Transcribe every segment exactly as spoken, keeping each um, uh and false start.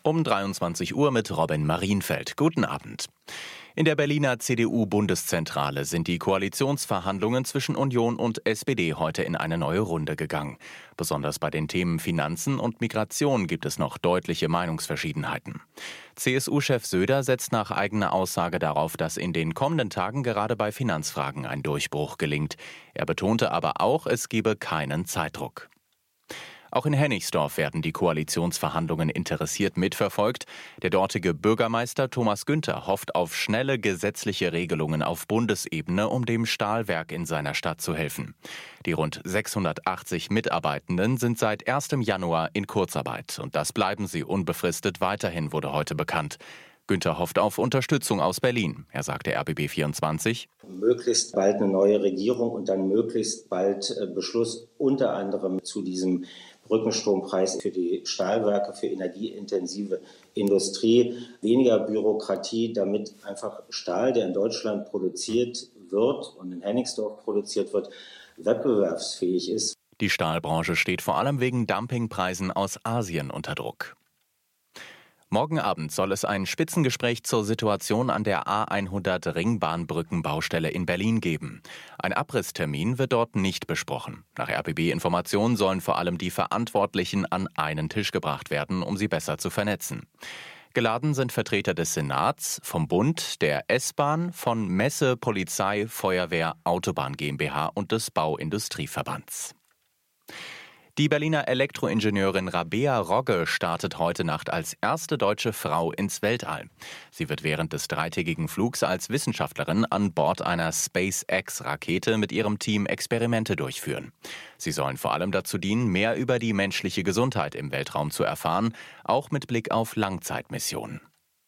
Um dreiundzwanzig Uhr mit Robin Marienfeld. Guten Abend. In der Berliner C D U-Bundeszentrale sind die Koalitionsverhandlungen zwischen Union und S P D heute in eine neue Runde gegangen. Besonders bei den Themen Finanzen und Migration gibt es noch deutliche Meinungsverschiedenheiten. C S U-Chef Söder setzt nach eigener Aussage darauf, dass in den kommenden Tagen gerade bei Finanzfragen ein Durchbruch gelingt. Er betonte aber auch, es gebe keinen Zeitdruck. Auch in Hennigsdorf werden die Koalitionsverhandlungen interessiert mitverfolgt. Der dortige Bürgermeister Thomas Günther hofft auf schnelle gesetzliche Regelungen auf Bundesebene, um dem Stahlwerk in seiner Stadt zu helfen. Die rund sechshundertachtzig Mitarbeitenden sind seit erstem Januar in Kurzarbeit. Und das bleiben sie unbefristet weiterhin, wurde heute bekannt. Günther hofft auf Unterstützung aus Berlin. Er sagte R B B vierundzwanzig. Möglichst bald eine neue Regierung und dann möglichst bald Beschluss unter anderem zu diesem Brückenstrompreis für die Stahlwerke, für energieintensive Industrie, weniger Bürokratie, damit einfach Stahl, der in Deutschland produziert wird und in Hennigsdorf produziert wird, wettbewerbsfähig ist. Die Stahlbranche steht vor allem wegen Dumpingpreisen aus Asien unter Druck. Morgen Abend soll es ein Spitzengespräch zur Situation an der A hundert Ringbahnbrückenbaustelle in Berlin geben. Ein Abrisstermin wird dort nicht besprochen. Nach R B B-Informationen sollen vor allem die Verantwortlichen an einen Tisch gebracht werden, um sie besser zu vernetzen. Geladen sind Vertreter des Senats, vom Bund, der S-Bahn, von Messe, Polizei, Feuerwehr, Autobahn GmbH und des Bauindustrieverbands. Die Berliner Elektroingenieurin Rabea Rogge startet heute Nacht als erste deutsche Frau ins Weltall. Sie wird während des dreitägigen Flugs als Wissenschaftlerin an Bord einer SpaceX-Rakete mit ihrem Team Experimente durchführen. Sie sollen vor allem dazu dienen, mehr über die menschliche Gesundheit im Weltraum zu erfahren, auch mit Blick auf Langzeitmissionen.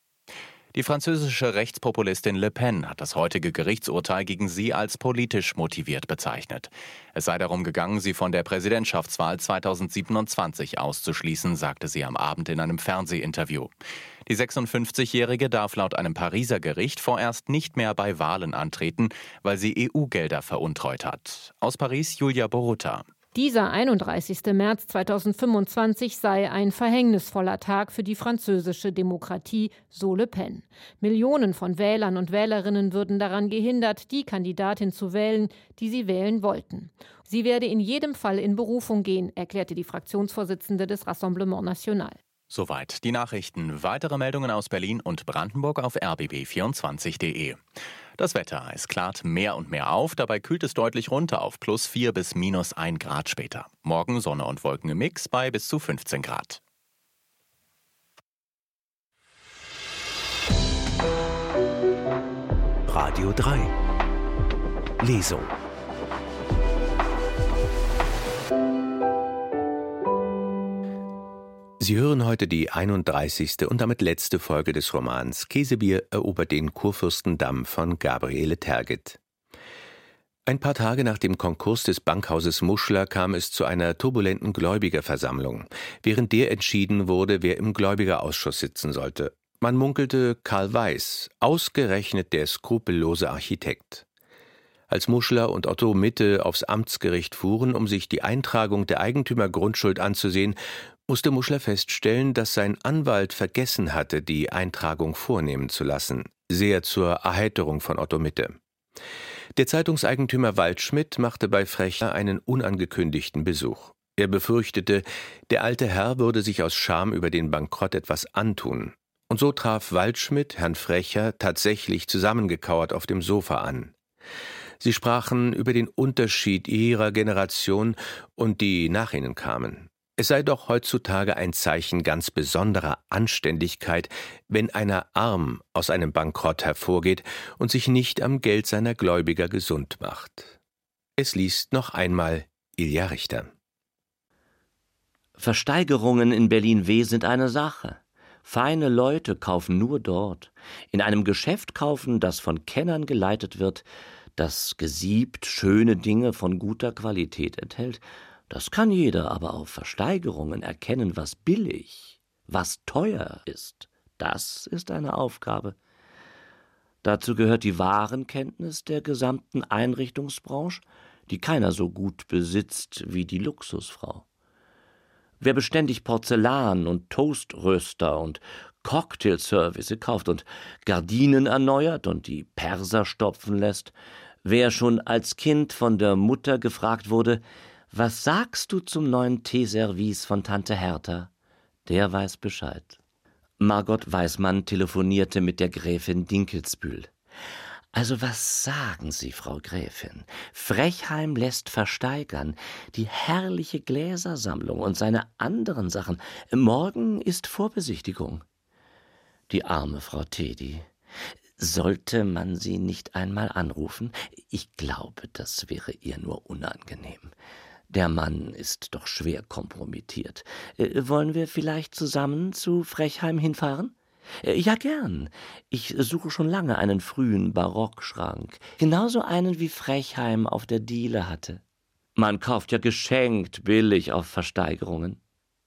Die französische Rechtspopulistin Le Pen hat das heutige Gerichtsurteil gegen sie als politisch motiviert bezeichnet. Es sei darum gegangen, sie von der Präsidentschaftswahl zweitausendsiebenundzwanzig auszuschließen, sagte sie am Abend in einem Fernsehinterview. Die sechsundfünfzigjährige darf laut einem Pariser Gericht vorerst nicht mehr bei Wahlen antreten, weil sie E U-Gelder veruntreut hat. Aus Paris Julia Borutta. Dieser einunddreißigster März zweitausendfünfundzwanzig sei ein verhängnisvoller Tag für die französische Demokratie, so Le Pen. Millionen von Wählern und Wählerinnen würden daran gehindert, die Kandidatin zu wählen, die sie wählen wollten. Sie werde in jedem Fall in Berufung gehen, erklärte die Fraktionsvorsitzende des Rassemblement National. Soweit die Nachrichten. Weitere Meldungen aus Berlin und Brandenburg auf r b b vierundzwanzig punkt de. Das Wetter, es klart mehr und mehr auf, dabei kühlt es deutlich runter auf plus vier bis minus ein Grad später. Morgen Sonne und Wolken im Mix bei bis zu fünfzehn Grad. Radio drei. Lesung. Sie hören heute die einunddreißigste und damit letzte Folge des Romans Käsebier erobert den Kurfürstendamm von Gabriele Tergit. Ein paar Tage nach dem Konkurs des Bankhauses Muschler kam es zu einer turbulenten Gläubigerversammlung, während der entschieden wurde, wer im Gläubigerausschuss sitzen sollte. Man munkelte Karl Weiß, ausgerechnet der skrupellose Architekt. Als Muschler und Otto Mitte aufs Amtsgericht fuhren, um sich die Eintragung der Eigentümergrundschuld anzusehen, musste Muschler feststellen, dass sein Anwalt vergessen hatte, die Eintragung vornehmen zu lassen, sehr zur Erheiterung von Otto Mitte. Der Zeitungseigentümer Waldschmidt machte bei Frecher einen unangekündigten Besuch. Er befürchtete, der alte Herr würde sich aus Scham über den Bankrott etwas antun. Und so traf Waldschmidt Herrn Frecher tatsächlich zusammengekauert auf dem Sofa an. Sie sprachen über den Unterschied ihrer Generation und die nach ihnen kamen. Es sei doch heutzutage ein Zeichen ganz besonderer Anständigkeit, wenn einer arm aus einem Bankrott hervorgeht und sich nicht am Geld seiner Gläubiger gesund macht. Es liest noch einmal Ilja Richter. Versteigerungen in Berlin-W sind eine Sache. Feine Leute kaufen nur dort. In einem Geschäft kaufen, das von Kennern geleitet wird, das gesiebt schöne Dinge von guter Qualität enthält. Das kann jeder, aber auf Versteigerungen erkennen, was billig, was teuer ist. Das ist eine Aufgabe. Dazu gehört die Warenkenntnis der gesamten Einrichtungsbranche, die keiner so gut besitzt wie die Luxusfrau. Wer beständig Porzellan und Toaströster und Cocktailservice kauft und Gardinen erneuert und die Perser stopfen lässt, wer schon als Kind von der Mutter gefragt wurde, »Was sagst du zum neuen Teeservice von Tante Hertha?«, der weiß Bescheid. Margot Weismann telefonierte mit der Gräfin Dinkelsbühl. »Also was sagen Sie, Frau Gräfin? Frechheim lässt versteigern die herrliche Gläsersammlung und seine anderen Sachen. Morgen ist Vorbesichtigung.« Die arme Frau Tedi. Sollte man sie nicht einmal anrufen? Ich glaube, das wäre ihr nur unangenehm. Der Mann ist doch schwer kompromittiert. Äh, wollen wir vielleicht zusammen zu Frechheim hinfahren? Äh, ja, gern. Ich suche schon lange einen frühen Barockschrank. Genauso einen, wie Frechheim auf der Diele hatte. Man kauft ja geschenkt billig auf Versteigerungen.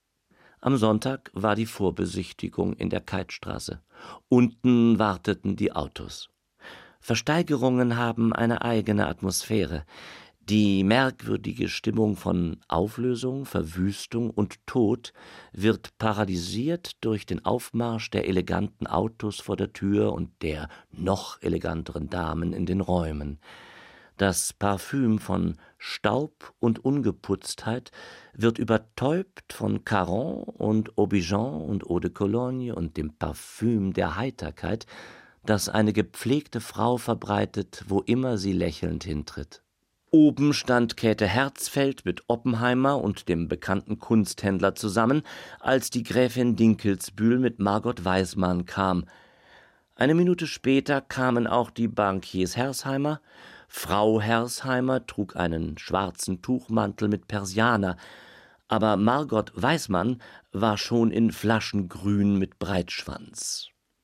Am Sonntag war die Vorbesichtigung in der Keithstraße. Unten warteten die Autos. Versteigerungen haben eine eigene Atmosphäre. Die merkwürdige Stimmung von Auflösung, Verwüstung und Tod wird paralysiert durch den Aufmarsch der eleganten Autos vor der Tür und der noch eleganteren Damen in den Räumen. Das Parfüm von Staub und Ungeputztheit wird übertäubt von Caron und Aubigeon und Eau de Cologne und dem Parfüm der Heiterkeit, das eine gepflegte Frau verbreitet, wo immer sie lächelnd hintritt. Oben stand Käthe Herzfeld mit Oppenheimer und dem bekannten Kunsthändler zusammen, als die Gräfin Dinkelsbühl mit Margot Weismann kam. Eine Minute später kamen auch die Bankiers Hersheimer. Frau Hersheimer trug einen schwarzen Tuchmantel mit Persianer, aber Margot Weismann war schon in Flaschengrün mit Breitschwanz.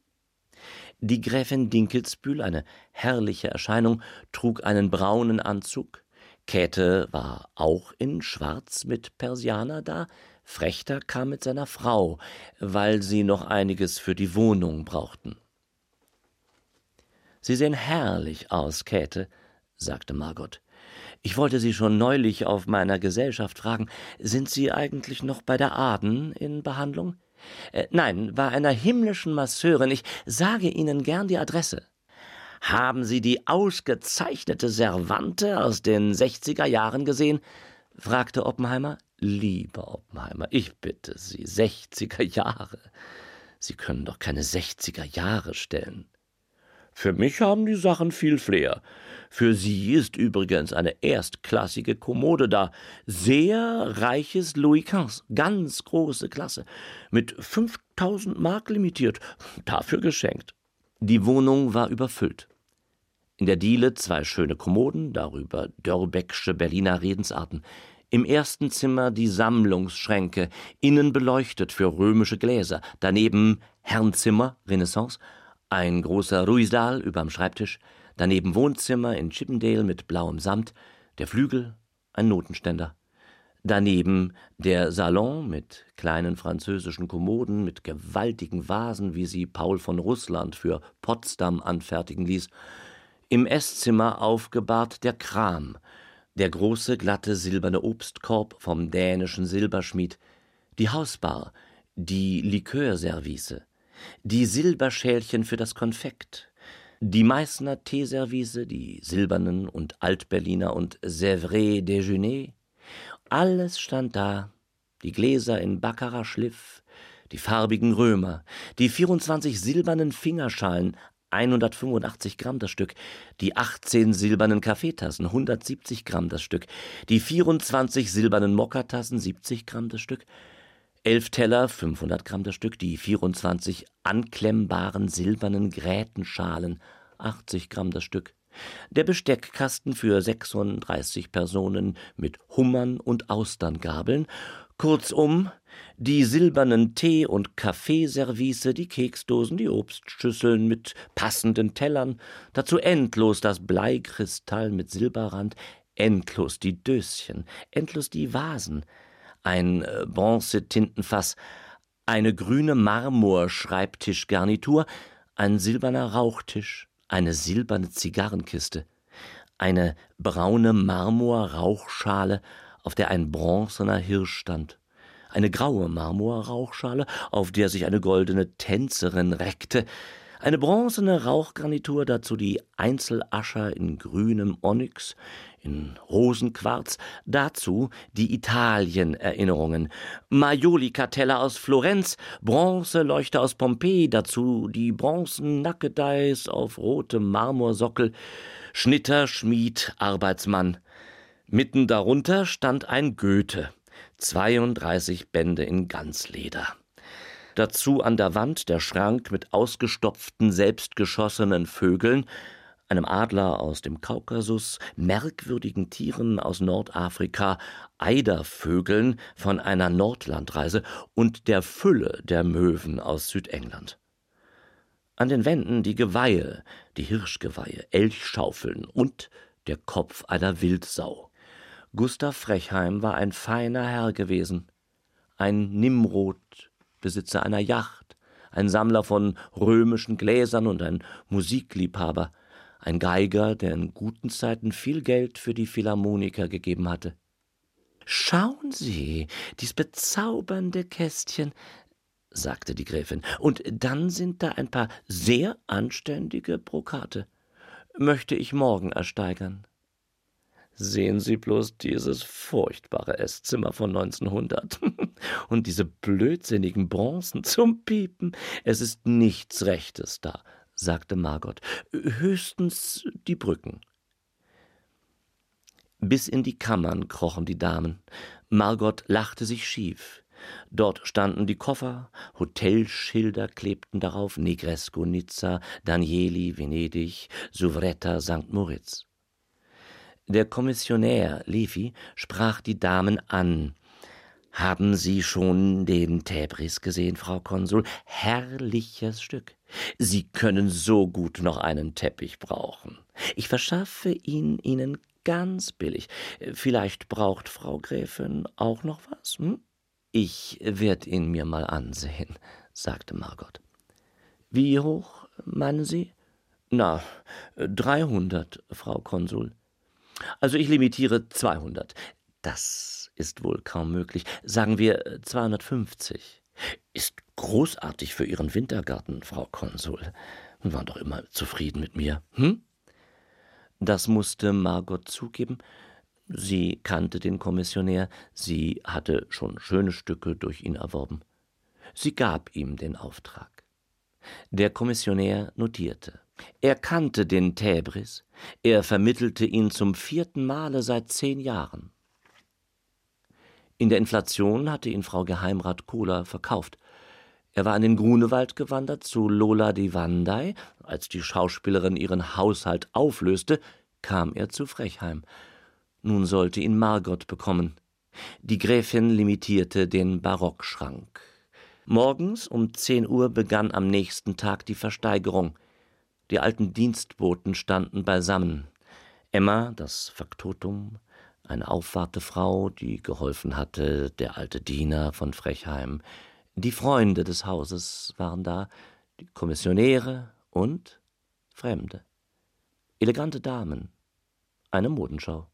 Die Gräfin Dinkelsbühl, eine herrliche Erscheinung, trug einen braunen Anzug. Käthe war auch in Schwarz mit Persianer da. Frechter kam mit seiner Frau, weil sie noch einiges für die Wohnung brauchten. »Sie sehen herrlich aus, Käthe«, sagte Margot. »Ich wollte Sie schon neulich auf meiner Gesellschaft fragen, sind Sie eigentlich noch bei der Aden in Behandlung?« Äh, »Nein, bei einer himmlischen Masseurin. Ich sage Ihnen gern die Adresse.« »Haben Sie die ausgezeichnete Servante aus den sechziger Jahren gesehen?« fragte Oppenheimer. »Lieber Oppenheimer, ich bitte Sie, sechziger Jahre. Sie können doch keine sechziger Jahre stellen.« »Für mich haben die Sachen viel Flair. Für Sie ist übrigens eine erstklassige Kommode da. Sehr reiches Louis Quinze, ganz große Klasse. Mit fünftausend Mark limitiert, dafür geschenkt.« Die Wohnung war überfüllt. In der Diele zwei schöne Kommoden, darüber Dörrbecksche Berliner Redensarten. Im ersten Zimmer die Sammlungsschränke, innen beleuchtet für römische Gläser. Daneben Herrenzimmer, Renaissance, ein großer Ruisdael überm Schreibtisch, daneben Wohnzimmer in Chippendale mit blauem Samt, der Flügel, ein Notenständer. Daneben der Salon mit kleinen französischen Kommoden, mit gewaltigen Vasen, wie sie Paul von Russland für Potsdam anfertigen ließ. Im Esszimmer aufgebahrt der Kram, der große, glatte, silberne Obstkorb vom dänischen Silberschmied, die Hausbar, die Likörservice, die Silberschälchen für das Konfekt, die Meißner Teeservice, die silbernen und Altberliner und Sèvres Déjeuner. Alles stand da, die Gläser in Baccarat-Schliff, die farbigen Römer, die vierundzwanzig silbernen Fingerschalen, hundertfünfundachtzig Gramm das Stück, die achtzehn silbernen Kaffeetassen, hundertsiebzig Gramm das Stück, die vierundzwanzig silbernen Mokkatassen, siebzig Gramm das Stück, elf Teller, fünfhundert Gramm das Stück, die vierundzwanzig anklemmbaren silbernen Grätenschalen, achtzig Gramm das Stück, der Besteckkasten für sechsunddreißig Personen mit Hummern und Austerngabeln, kurzum, die silbernen Tee- und Kaffeeservice, die Keksdosen, die Obstschüsseln mit passenden Tellern, dazu endlos das Bleikristall mit Silberrand, endlos die Döschen, endlos die Vasen, ein äh, Bronzetintenfass, eine grüne Marmor-Schreibtischgarnitur, ein silberner Rauchtisch, eine silberne Zigarrenkiste, eine braune Marmor-Rauchschale, auf der ein bronzener Hirsch stand, eine graue Marmorrauchschale, auf der sich eine goldene Tänzerin reckte, eine bronzene Rauchgarnitur, dazu die Einzelascher in grünem Onyx, in Rosenquarz, dazu die Italien-Erinnerungen, Majolika-Teller aus Florenz, Bronzeleuchter aus Pompeji, dazu die Bronzen-Nackedeis auf rotem Marmorsockel, Schnitter, Schmied, Arbeitsmann. Mitten darunter stand ein Goethe, zweiunddreißig Bände in Ganzleder. Dazu an der Wand der Schrank mit ausgestopften, selbstgeschossenen Vögeln, einem Adler aus dem Kaukasus, merkwürdigen Tieren aus Nordafrika, Eidervögeln von einer Nordlandreise und der Fülle der Möwen aus Südengland. An den Wänden die Geweihe, die Hirschgeweihe, Elchschaufeln und der Kopf einer Wildsau. Gustav Frechheim war ein feiner Herr gewesen, ein Nimrod, Besitzer einer Yacht, ein Sammler von römischen Gläsern und ein Musikliebhaber, ein Geiger, der in guten Zeiten viel Geld für die Philharmoniker gegeben hatte. »Schauen Sie, dies bezaubernde Kästchen«, sagte die Gräfin, »und dann sind da ein paar sehr anständige Brokate. Möchte ich morgen ersteigern.« »Sehen Sie bloß dieses furchtbare Esszimmer von neunzehnhundert und diese blödsinnigen Bronzen zum Piepen. Es ist nichts Rechtes da«, sagte Margot, »höchstens die Brücken.« Bis in die Kammern krochen die Damen. Margot lachte sich schief. Dort standen die Koffer, Hotelschilder klebten darauf, Negresco Nizza, Danieli Venedig, Souvretta Sankt Moritz. Der Kommissionär Levi sprach die Damen an. »Haben Sie schon den Täbris gesehen, Frau Konsul? Herrliches Stück. Sie können so gut noch einen Teppich brauchen. Ich verschaffe ihn Ihnen ganz billig. Vielleicht braucht Frau Gräfin auch noch was, hm?« »Ich werd ihn mir mal ansehen«, sagte Margot. »Wie hoch, meinen Sie?« »Na, dreihundert, Frau Konsul.« »Also ich limitiere zweihundert. Das ist wohl kaum möglich. Sagen wir zweihundertfünfzig. Ist großartig für Ihren Wintergarten, Frau Konsul. Sie waren doch immer zufrieden mit mir, hm?« Das musste Margot zugeben. Sie kannte den Kommissionär, sie hatte schon schöne Stücke durch ihn erworben. Sie gab ihm den Auftrag. Der Kommissionär notierte. Er kannte den Täbris, er vermittelte ihn zum vierten Male seit zehn Jahren. In der Inflation hatte ihn Frau Geheimrat Kohler verkauft. Er war in den Grunewald gewandert zu Lola di Vandai. Als die Schauspielerin ihren Haushalt auflöste, kam er zu Frechheim. Nun sollte ihn Margot bekommen. Die Gräfin limitierte den Barockschrank. Morgens um zehn Uhr begann am nächsten Tag die Versteigerung. Die alten Dienstboten standen beisammen. Emma, das Faktotum, eine Aufwartefrau, die geholfen hatte, der alte Diener von Frechheim. Die Freunde des Hauses waren da, die Kommissionäre und Fremde. Elegante Damen, eine Modenschau.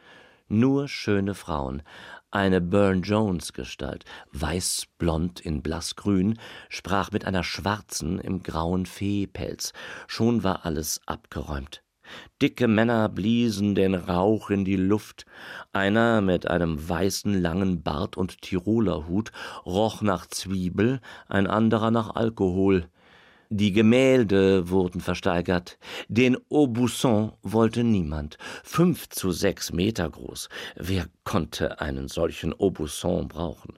Nur schöne Frauen, eine Burne-Jones-Gestalt, weißblond in blassgrün, sprach mit einer schwarzen im grauen Fehpelz. Schon war alles abgeräumt. Dicke Männer bliesen den Rauch in die Luft. Einer mit einem weißen langen Bart und Tirolerhut roch nach Zwiebel, ein anderer nach Alkohol. Die Gemälde wurden versteigert. Den Aubusson wollte niemand. Fünf zu sechs Meter groß. Wer konnte einen solchen Aubusson brauchen?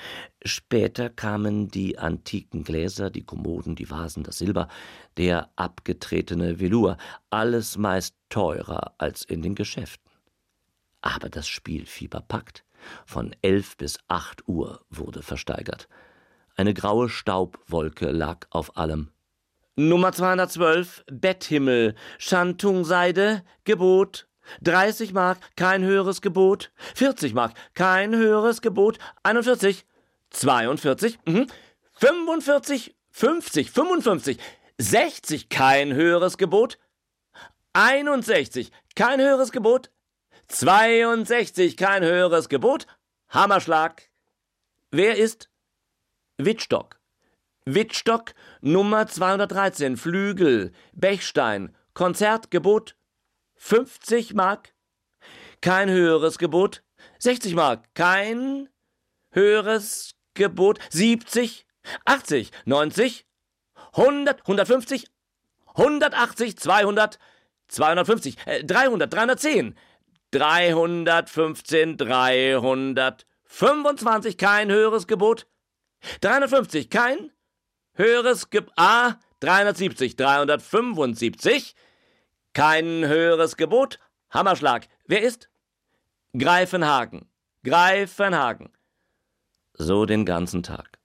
Später kamen die antiken Gläser, die Kommoden, die Vasen, das Silber, der abgetretene Velour, alles meist teurer als in den Geschäften. Aber das Spielfieber packt. Von elf bis acht Uhr wurde versteigert. Eine graue Staubwolke lag auf allem. Nummer zweihundertzwölf, Betthimmel, Schantung-Seide, Gebot. dreißig Mark, kein höheres Gebot. vierzig Mark, kein höheres Gebot. einundvierzig, zweiundvierzig, mhm. fünfundvierzig, fünfzig, fünfundfünfzig, sechzig, kein höheres Gebot. einundsechzig, kein höheres Gebot. zweiundsechzig, kein höheres Gebot. Hammerschlag. Wer ist? Wittstock. Wittstock, Nummer zweihundertdreizehn, Flügel, Bechstein, Konzertgebot fünfzig Mark. Kein höheres Gebot. sechzig Mark. Kein höheres Gebot. siebzig, achtzig, neunzig, hundert, hundertfünfzig, hundertachtzig, zweihundert, zweihundertfünfzig, äh, dreihundert, dreihundertzehn, dreihundertfünfzehn, dreihundertfünfundzwanzig, kein höheres Gebot. dreihundertfünfzig, kein höheres Gebot. Ah, dreihundertsiebzig, dreihundertfünfundsiebzig, kein höheres Gebot. Hammerschlag. Wer ist? Greifenhagen. Greifenhagen. So den ganzen Tag.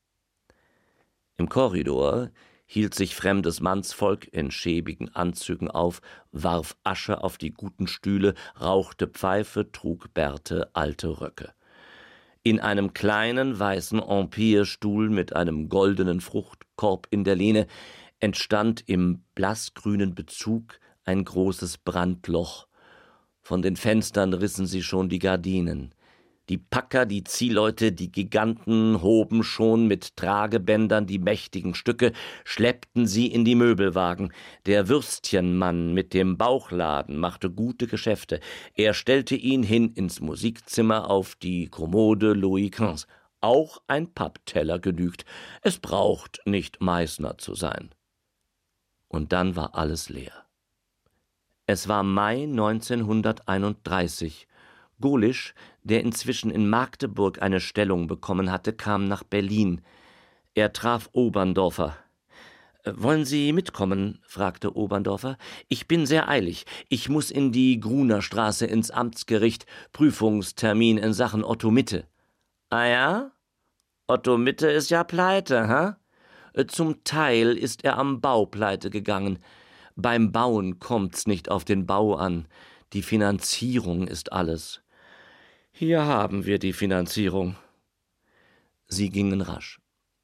Im Korridor hielt sich fremdes Mannsvolk in schäbigen Anzügen auf, warf Asche auf die guten Stühle, rauchte Pfeife, trug Bärte, alte Röcke. In einem kleinen weißen Empire-Stuhl mit einem goldenen Fruchtkorb in der Lehne entstand im blassgrünen Bezug ein großes Brandloch. Von den Fenstern rissen sie schon die Gardinen. Die Packer, die Ziehleute, die Giganten hoben schon mit Tragebändern die mächtigen Stücke, schleppten sie in die Möbelwagen. Der Würstchenmann mit dem Bauchladen machte gute Geschäfte. Er stellte ihn hin ins Musikzimmer auf die Kommode Louis Quinze. Auch ein Pappteller genügt. Es braucht nicht Meißner zu sein. Und dann war alles leer. Es war Mai neunzehnhunderteinunddreißig. Golisch, der inzwischen in Magdeburg eine Stellung bekommen hatte, kam nach Berlin. Er traf Oberndorfer. »Wollen Sie mitkommen?« fragte Oberndorfer. »Ich bin sehr eilig. Ich muss in die Grunerstraße ins Amtsgericht. Prüfungstermin in Sachen Otto Mitte.« »Ah ja? Otto Mitte ist ja pleite, ha?« »Zum Teil ist er am Bau pleite gegangen. Beim Bauen kommt's nicht auf den Bau an. Die Finanzierung ist alles.« »Hier haben wir die Finanzierung.« Sie gingen rasch.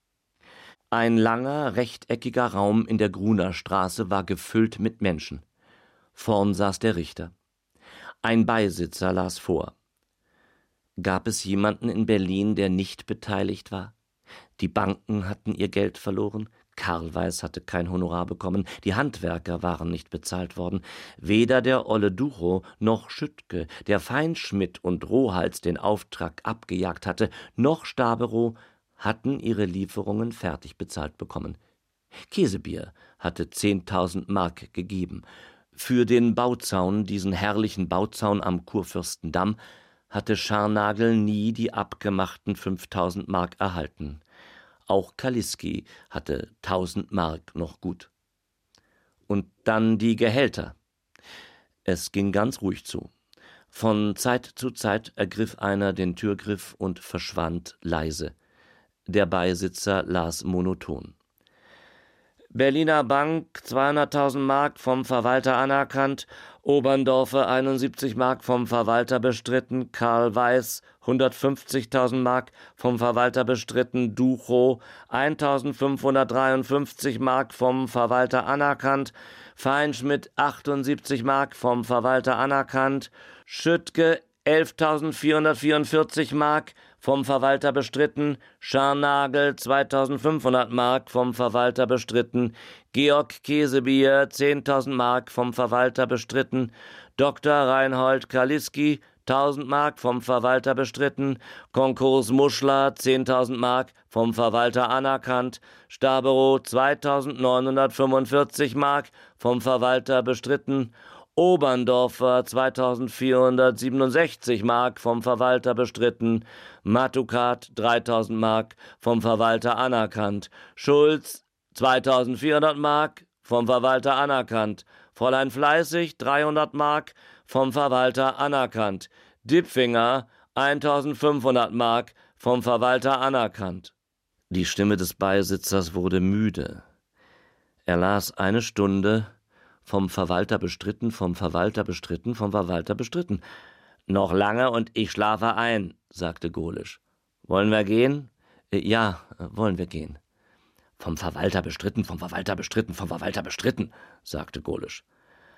Ein langer, rechteckiger Raum in der Grunerstraße war gefüllt mit Menschen. Vorn saß der Richter. Ein Beisitzer las vor. Gab es jemanden in Berlin, der nicht beteiligt war? Die Banken hatten ihr Geld verloren. Karl Weiß hatte kein Honorar bekommen, die Handwerker waren nicht bezahlt worden. Weder der Olle Duchow noch Schüttke, der Feinschmidt und Rohals den Auftrag abgejagt hatte, noch Staberow hatten ihre Lieferungen fertig bezahlt bekommen. Käsebier hatte zehntausend Mark gegeben. Für den Bauzaun, diesen herrlichen Bauzaun am Kurfürstendamm, hatte Scharnagl nie die abgemachten fünftausend Mark erhalten. Auch Kaliski hatte tausend Mark noch gut. Und dann die Gehälter. Es ging ganz ruhig zu. Von Zeit zu Zeit ergriff einer den Türgriff und verschwand leise. Der Beisitzer las monoton. Berliner Bank, zweihunderttausend Mark vom Verwalter anerkannt, Oberndorfer einundsiebzig Mark vom Verwalter bestritten, Karl Weiß hundertfünfzigtausend Mark vom Verwalter bestritten, Duchow eintausendfünfhundertdreiundfünfzig Mark vom Verwalter anerkannt, Feinschmidt achtundsiebzig Mark vom Verwalter anerkannt, Schüttke elftausendvierhundertvierundvierzig Mark vom Verwalter bestritten, Scharnagl zweitausendfünfhundert Mark vom Verwalter bestritten, Georg Käsebier zehntausend Mark vom Verwalter bestritten, Doktor Reinhold Kaliski tausend Mark vom Verwalter bestritten, Konkurs Muschler zehntausend Mark vom Verwalter anerkannt, Staberow zweitausendneunhundertfünfundvierzig Mark vom Verwalter bestritten, Oberndorfer zweitausendvierhundertsiebenundsechzig Mark vom Verwalter bestritten, Matukat dreitausend Mark vom Verwalter anerkannt, Schulz zweitausendvierhundert Mark vom Verwalter anerkannt, Fräulein Fleißig dreihundert Mark vom Verwalter anerkannt, Dippfinger eintausendfünfhundert Mark vom Verwalter anerkannt. Die Stimme des Beisitzers wurde müde. Er las eine Stunde: vom Verwalter bestritten, vom Verwalter bestritten, vom Verwalter bestritten. »Noch lange und ich schlafe ein«, sagte Golisch. »Wollen wir gehen?« »Ja, wollen wir gehen.« »Vom Verwalter bestritten, vom Verwalter bestritten, vom Verwalter bestritten«, sagte Golisch.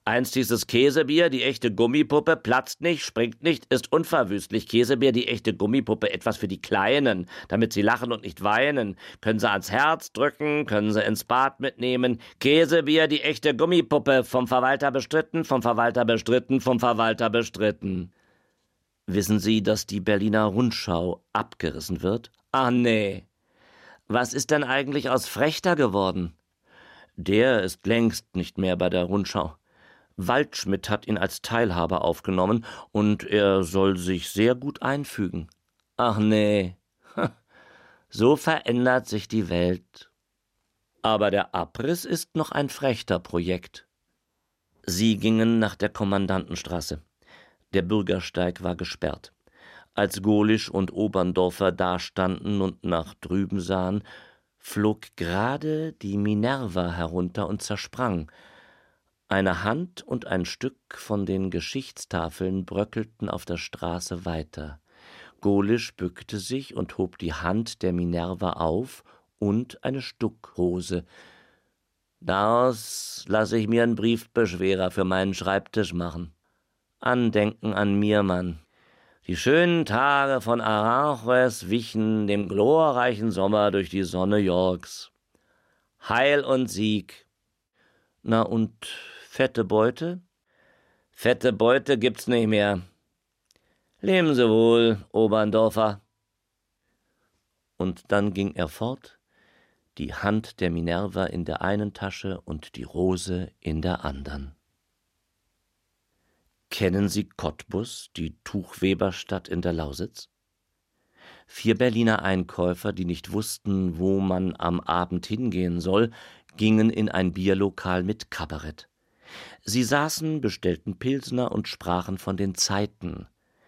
Einst hieß es Käsebier, die echte Gummipuppe, platzt nicht, springt nicht, ist unverwüstlich. Käsebier, die echte Gummipuppe, etwas für die Kleinen, damit sie lachen und nicht weinen. Können sie ans Herz drücken, können sie ins Bad mitnehmen. Käsebier, die echte Gummipuppe, vom Verwalter bestritten, vom Verwalter bestritten, vom Verwalter bestritten. Wissen Sie, dass die Berliner Rundschau abgerissen wird? Ach nee. Was ist denn eigentlich aus Frechter geworden? Der ist längst nicht mehr bei der Rundschau. Waldschmidt hat ihn als Teilhaber aufgenommen und er soll sich sehr gut einfügen. Ach nee, so verändert sich die Welt. Aber der Abriss ist noch ein Frechter-Projekt. Sie gingen nach der Kommandantenstraße. Der Bürgersteig war gesperrt. Als Golisch und Oberndorfer dastanden und nach drüben sahen, flog gerade die Minerva herunter und zersprang. Eine Hand und ein Stück von den Geschichtstafeln bröckelten auf der Straße weiter. Golisch bückte sich und hob die Hand der Minerva auf und eine Stuckrose. Daraus lasse ich mir einen Briefbeschwerer für meinen Schreibtisch machen. Andenken an mir, Mann. Die schönen Tage von Aranjuez wichen dem glorreichen Sommer durch die Sonne Yorks. Heil und Sieg. Na und fette Beute? Fette Beute gibt's nicht mehr. Leben Sie wohl, Oberndorfer. Und dann ging er fort, die Hand der Minerva in der einen Tasche und die Rose in der andern. Kennen Sie Cottbus, die Tuchweberstadt in der Lausitz? Vier Berliner Einkäufer, die nicht wussten, wo man am Abend hingehen soll, gingen in ein Bierlokal mit Kabarett. Sie saßen, bestellten Pilsner und sprachen von den Zeiten.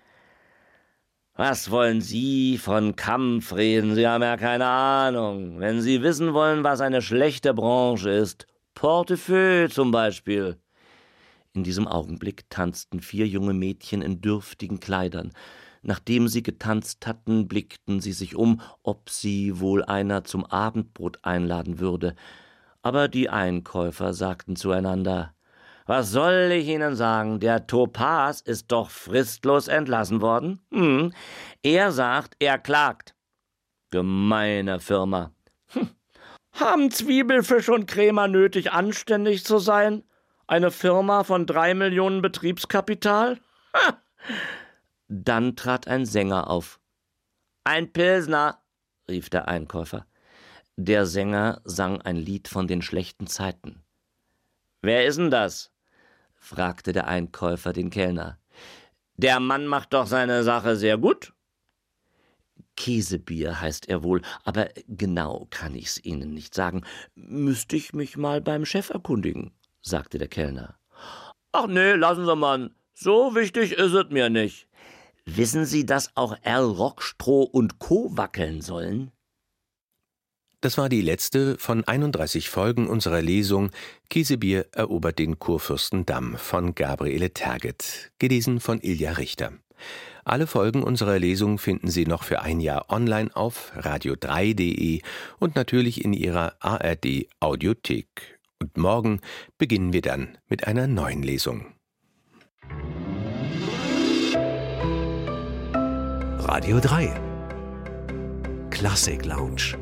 Was wollen Sie von Kampf reden? Sie haben ja keine Ahnung. Wenn Sie wissen wollen, was eine schlechte Branche ist, Portefeuille zum Beispiel. In diesem Augenblick tanzten vier junge Mädchen in dürftigen Kleidern. Nachdem sie getanzt hatten, blickten sie sich um, ob sie wohl einer zum Abendbrot einladen würde. Aber die Einkäufer sagten zueinander: Was soll ich Ihnen sagen, der Topaz ist doch fristlos entlassen worden. Hm. Er sagt, er klagt. Gemeine Firma. Hm. Haben Zwiebelfisch und Krämer nötig, anständig zu sein? Eine Firma von drei Millionen Betriebskapital? Ha! Dann trat ein Sänger auf. »Ein Pilsner«, rief der Einkäufer. Der Sänger sang ein Lied von den schlechten Zeiten. »Wer ist denn das?« fragte der Einkäufer den Kellner. »Der Mann macht doch seine Sache sehr gut.« »Käsebier heißt er wohl, aber genau kann ich's Ihnen nicht sagen. Müsste ich mich mal beim Chef erkundigen«, sagte der Kellner. »Ach nee, lassen Sie mal, so wichtig ist es mir nicht. Wissen Sie, dass auch Erl Rockstroh und Co. wackeln sollen?« Das war die letzte von einunddreißig Folgen unserer Lesung Käsebier erobert den Kurfürstendamm von Gabriele Terget, gelesen von Ilja Richter. Alle Folgen unserer Lesung finden Sie noch für ein Jahr online auf radio drei punkt de und natürlich in Ihrer A R D-Audiothek. Und morgen beginnen wir dann mit einer neuen Lesung. Radio drei Klassik Lounge.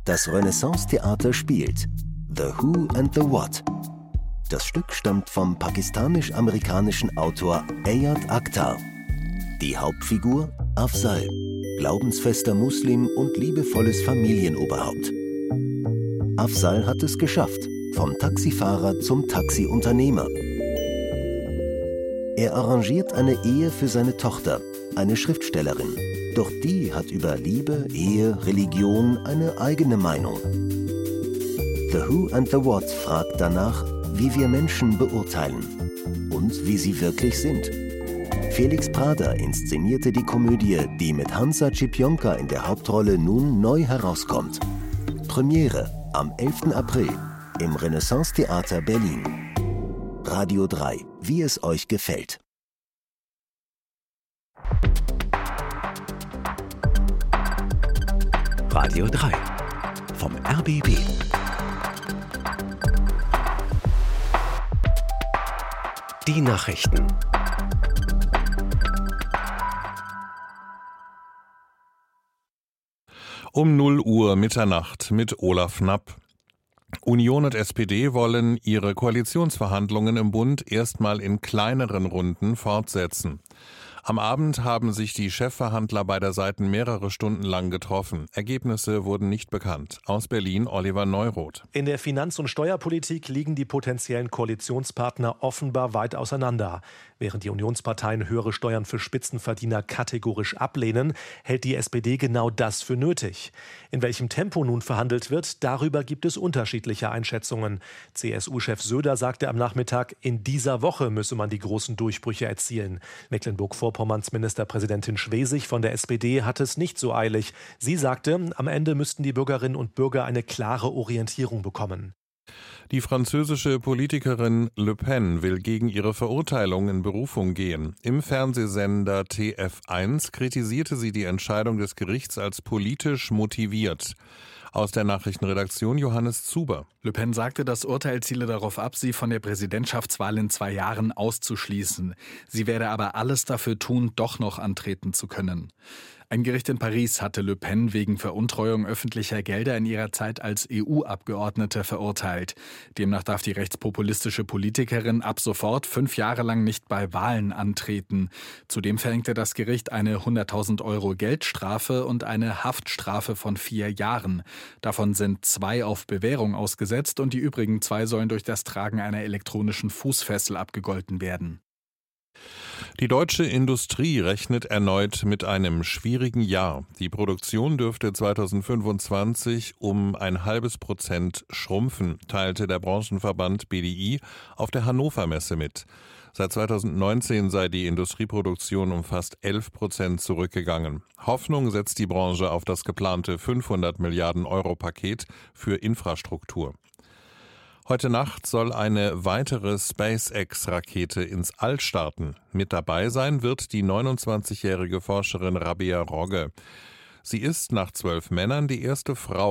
Das Renaissance-Theater spielt The Who and the What. Das Stück stammt vom pakistanisch-amerikanischen Autor Ayad Akhtar. Die Hauptfigur Afzal, glaubensfester Muslim und liebevolles Familienoberhaupt. Afzal hat es geschafft, vom Taxifahrer zum Taxiunternehmer. Er arrangiert eine Ehe für seine Tochter, eine Schriftstellerin. Doch die hat über Liebe, Ehe, Religion eine eigene Meinung. The Who and the What fragt danach, wie wir Menschen beurteilen und wie sie wirklich sind. Felix Prader inszenierte die Komödie, die mit Hansa Cipionka in der Hauptrolle nun neu herauskommt. Premiere am elften April im Renaissance-Theater Berlin. Radio drei, wie es euch gefällt. Radio drei vom R B B. Die Nachrichten. Um null Uhr Mitternacht mit Olaf Knapp. Union und S P D wollen ihre Koalitionsverhandlungen im Bund erstmal in kleineren Runden fortsetzen. Am Abend haben sich die Chefverhandler beider Seiten mehrere Stunden lang getroffen. Ergebnisse wurden nicht bekannt. Aus Berlin Oliver Neuroth. In der Finanz- und Steuerpolitik liegen die potenziellen Koalitionspartner offenbar weit auseinander. Während die Unionsparteien höhere Steuern für Spitzenverdiener kategorisch ablehnen, hält die S P D genau das für nötig. In welchem Tempo nun verhandelt wird, darüber gibt es unterschiedliche Einschätzungen. C S U-Chef Söder sagte am Nachmittag, in dieser Woche müsse man die großen Durchbrüche erzielen. Mecklenburg-Vorpommerns Ministerpräsidentin Schwesig von der S P D hat es nicht so eilig. Sie sagte, am Ende müssten die Bürgerinnen und Bürger eine klare Orientierung bekommen. Die französische Politikerin Le Pen will gegen ihre Verurteilung in Berufung gehen. Im Fernsehsender T F eins kritisierte sie die Entscheidung des Gerichts als politisch motiviert. Aus der Nachrichtenredaktion Johannes Zuber. Le Pen sagte, das Urteil ziele darauf ab, sie von der Präsidentschaftswahl in zwei Jahren auszuschließen. Sie werde aber alles dafür tun, doch noch antreten zu können. Ein Gericht in Paris hatte Le Pen wegen Veruntreuung öffentlicher Gelder in ihrer Zeit als E U-Abgeordnete verurteilt. Demnach darf die rechtspopulistische Politikerin ab sofort fünf Jahre lang nicht bei Wahlen antreten. Zudem verhängte das Gericht eine hunderttausend Euro Geldstrafe und eine Haftstrafe von vier Jahren. Davon sind zwei auf Bewährung ausgesetzt und die übrigen zwei sollen durch das Tragen einer elektronischen Fußfessel abgegolten werden. Die deutsche Industrie rechnet erneut mit einem schwierigen Jahr. Die Produktion dürfte zweitausendfünfundzwanzig um ein halbes Prozent schrumpfen, teilte der Branchenverband B D I auf der Hannover Messe mit. Seit zweitausendneunzehn sei die Industrieproduktion um fast elf Prozent zurückgegangen. Hoffnung setzt die Branche auf das geplante fünfhundert Milliarden Euro Paket für Infrastruktur. Heute Nacht soll eine weitere SpaceX-Rakete ins All starten. Mit dabei sein wird die neunundzwanzigjährige Forscherin Rabea Rogge. Sie ist nach zwölf Männern die erste Frau